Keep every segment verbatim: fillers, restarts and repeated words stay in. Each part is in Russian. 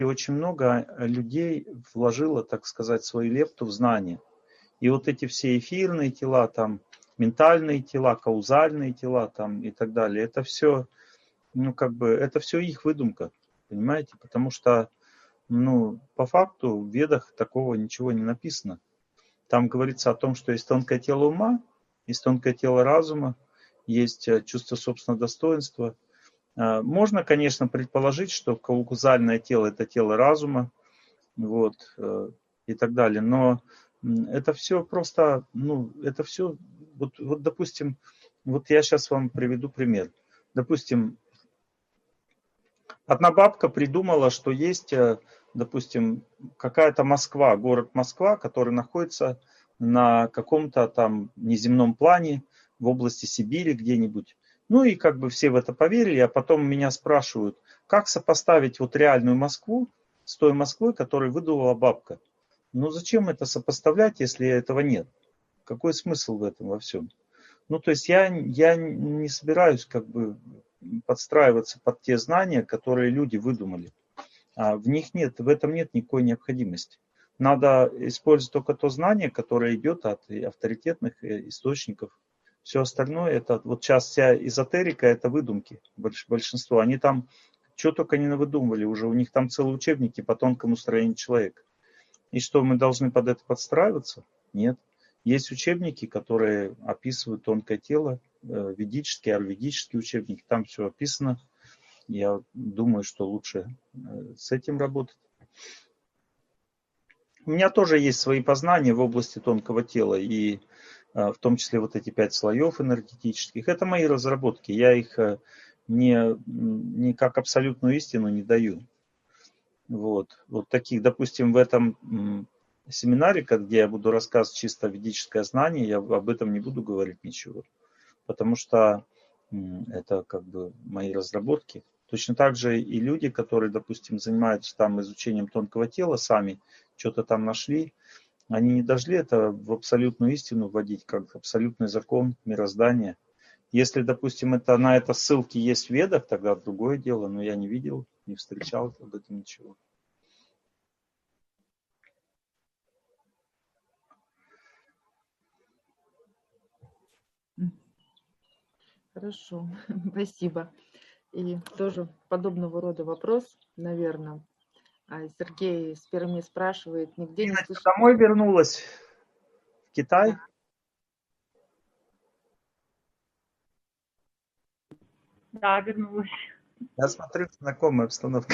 И очень много людей вложило, так сказать, свою лепту в знание. И вот эти все эфирные тела, там, ментальные тела, каузальные тела там, и так далее, это все, ну, как бы, это все их выдумка, понимаете? Потому что, ну, по факту в Ведах такого ничего не написано. Там говорится о том, что есть тонкое тело ума, есть тонкое тело разума, есть чувство собственного достоинства. Можно, конечно, предположить, что каузальное тело – это тело разума, вот, и так далее, но это все просто, ну, это все, вот, вот, допустим, вот я сейчас вам приведу пример. Допустим, одна бабка придумала, что есть, допустим, какая-то Москва, город Москва, который находится на каком-то там неземном плане в области Сибири где-нибудь. Ну и как бы все в это поверили, а потом меня спрашивают, как сопоставить вот реальную Москву с той Москвой, которую выдумала бабка. Ну зачем это сопоставлять, если этого нет? Какой смысл в этом во всем? Ну то есть я, я не собираюсь как бы подстраиваться под те знания, которые люди выдумали. А в них нет, в этом нет никакой необходимости. Надо использовать только то знание, которое идет от авторитетных источников. Все остальное, это вот сейчас вся эзотерика, это выдумки, большинство. Они там что только не навыдумывали уже, у них там целые учебники по тонкому строению человека. И что, мы должны под это подстраиваться? Нет. Есть учебники, которые описывают тонкое тело, ведические, аюрведические учебники, там все описано. Я думаю, что лучше с этим работать. У меня тоже есть свои познания в области тонкого тела, и в том числе вот эти пять слоев энергетических. Это мои разработки, я их не, не как абсолютную истину не даю. Вот. Вот таких, допустим, в этом семинаре, где я буду рассказывать чисто ведическое знание, я об этом не буду говорить ничего, потому что это как бы мои разработки. Точно так же и люди, которые, допустим, занимаются там изучением тонкого тела, сами что-то там нашли, они не должны это в абсолютную истину вводить, как абсолютный закон мироздания. Если, допустим, это, на это ссылки есть в Ведах, тогда другое дело, но я не видел, не встречал об этом ничего. Хорошо, спасибо. И тоже подобного рода вопрос, наверное. Сергей с Перми спрашивает, нигде не слышал. Домой вернулась в Китай? Да, вернулась. Я смотрю, знакомая обстановка.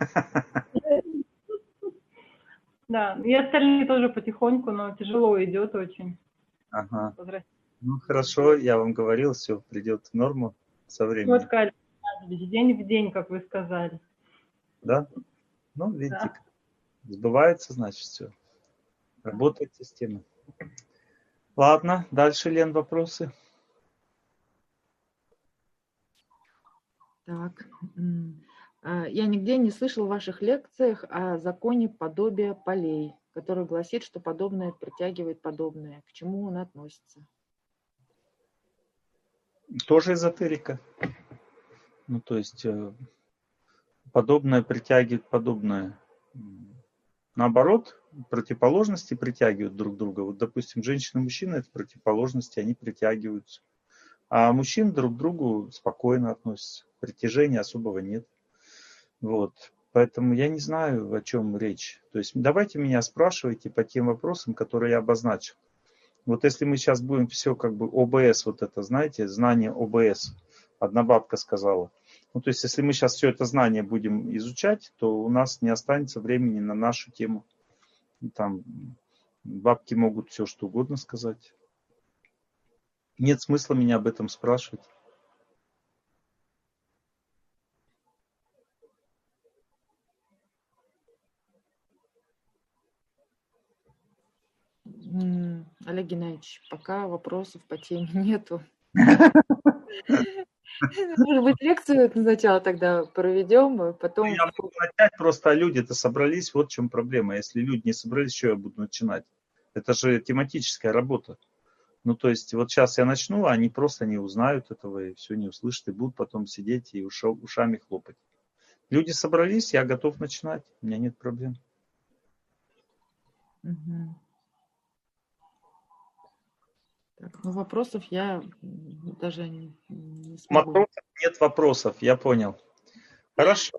Да, и остальные тоже потихоньку, но тяжело идет очень. Ага. Ну хорошо, я вам говорил, все придет в норму со временем. Вот, Катя, день в день, как вы сказали. Да? Ну, видите, да. Сбывается, значит, все. Работает система. Ладно, дальше, Лен, вопросы? Так. Я нигде не слышал в ваших лекциях о законе подобия полей, который гласит, что подобное притягивает подобное. К чему он относится? Тоже эзотерика. Ну, то есть, подобное притягивает подобное. Наоборот, противоположности притягивают друг друга. Вот, допустим, женщина и мужчина – это противоположности, они притягиваются. А мужчины друг к другу спокойно относятся. Притяжения особого нет. Вот. Поэтому я не знаю, о чем речь. То есть давайте меня спрашивайте по тем вопросам, которые я обозначил. Вот если мы сейчас будем все как бы ОБС, вот это, знаете, знание ОБС, одна бабка сказала. Ну, то есть если мы сейчас все это знание будем изучать, то у нас не останется времени на нашу тему. Там бабки могут все что угодно сказать. Нет смысла меня об этом спрашивать. Олег Геннадьевич, пока вопросов по теме нету. Может быть, лекцию сначала тогда проведем, потом... Я могу начать, просто люди-то собрались, вот в чем проблема. Если люди не собрались, что я буду начинать? Это же тематическая работа. Ну, то есть, вот сейчас я начну, а они просто не узнают этого, и все не услышат, и будут потом сидеть и ушами хлопать. Люди собрались, я готов начинать, у меня нет проблем. Угу. Так, ну вопросов я даже не, не смогу. Вопросов нет вопросов, я понял. Хорошо.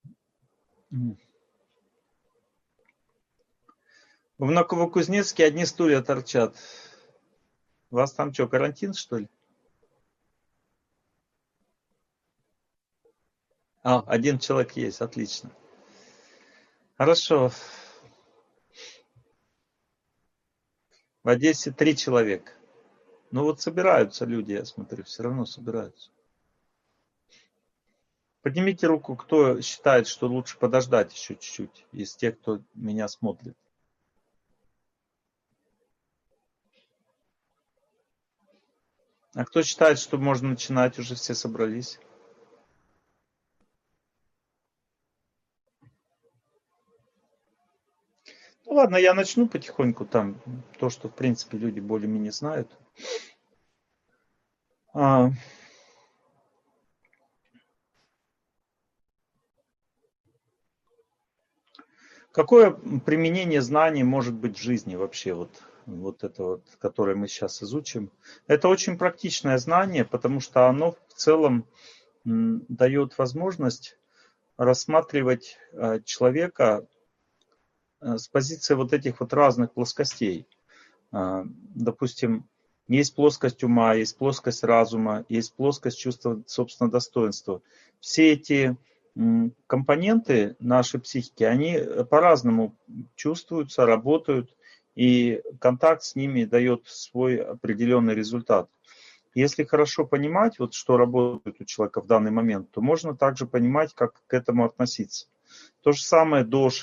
В Новокузнецке одни стулья торчат. У вас там что, карантин, что ли? А, один человек есть, отлично. Хорошо. В Одессе три человека. Ну вот собираются люди, я смотрю, все равно собираются. Поднимите руку, кто считает, что лучше подождать еще чуть-чуть, из тех, кто меня смотрит. А кто считает, что можно начинать, уже все собрались? Ну ладно, я начну потихоньку там, то, что в принципе люди более-менее знают. А... Какое применение знаний может быть в жизни вообще, вот, вот это вот, которое мы сейчас изучим? Это очень практичное знание, потому что оно в целом м, дает возможность рассматривать э, человека э, с позиции вот этих вот разных плоскостей. Э, допустим, есть плоскость ума, есть плоскость разума, есть плоскость чувства собственного достоинства. Все эти компоненты нашей психики, они по-разному чувствуются, работают, и контакт с ними дает свой определенный результат. Если хорошо понимать, вот, что работает у человека в данный момент, то можно также понимать, как к этому относиться. То же самое доши.